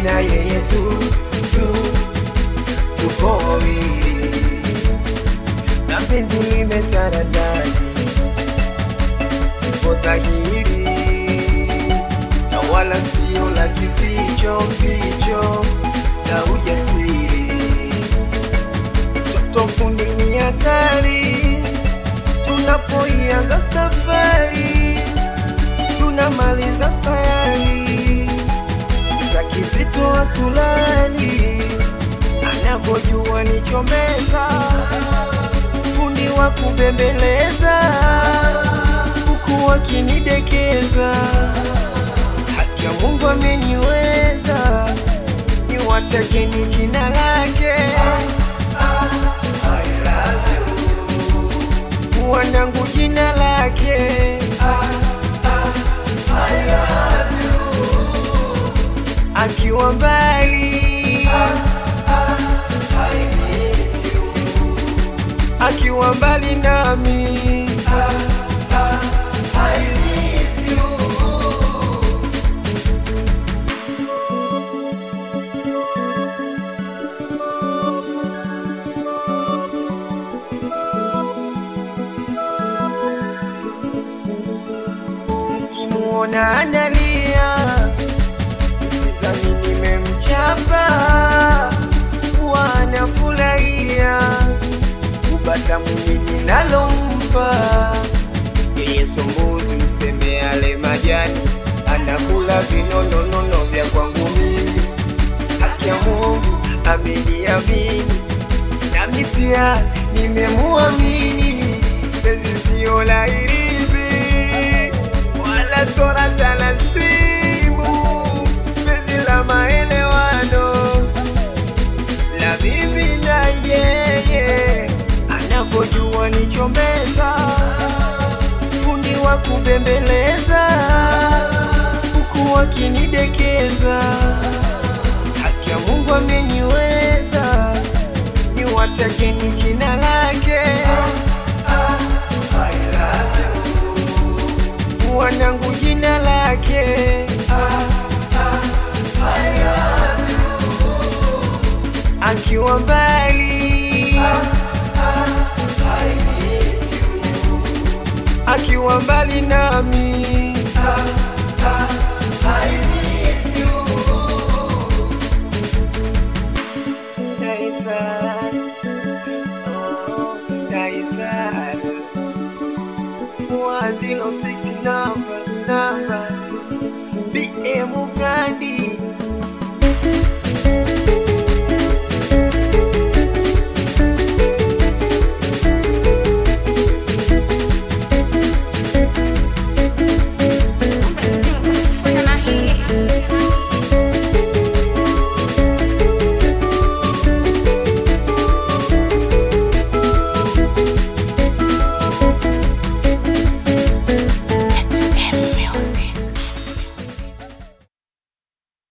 na yeye tuko wawili, na penzi limetaradadi, tuko dhahiri na wala sio la kificho na ujasiri. Toto fundi ni hatari, tunapoianza safari tunamaliza sayari, za kizito hatulali, anapojua nichomeza, fundi wa kubembeleza, huku wakinidekeza. Haki ya Mungu ameniweza, niwatakeni jina lake. Wanangu jina lake. Akiwa mbali, akiwa mbali nami, mkimuona analia, usizani nimemchapa, wanafurahia kupata mumini nalompa. Yeye sombuzi useme yale majani, anakula vinonono vya kwangu mimi. Haki ya Mungu ameniamini, nami pia nimemuamini. Penzi sio la irizi wala sora talasimu, penzi la maelewano, la mimi na yeye. Anapojua nichombeza, fundi wa kubembeleza, huku wakinidekeza. Haki ya Mungu ameniweza, niwatakeni jina lake. Wanangu jina lake. Akiwa mbali, akiwa mbali nami, Zero 6 number BM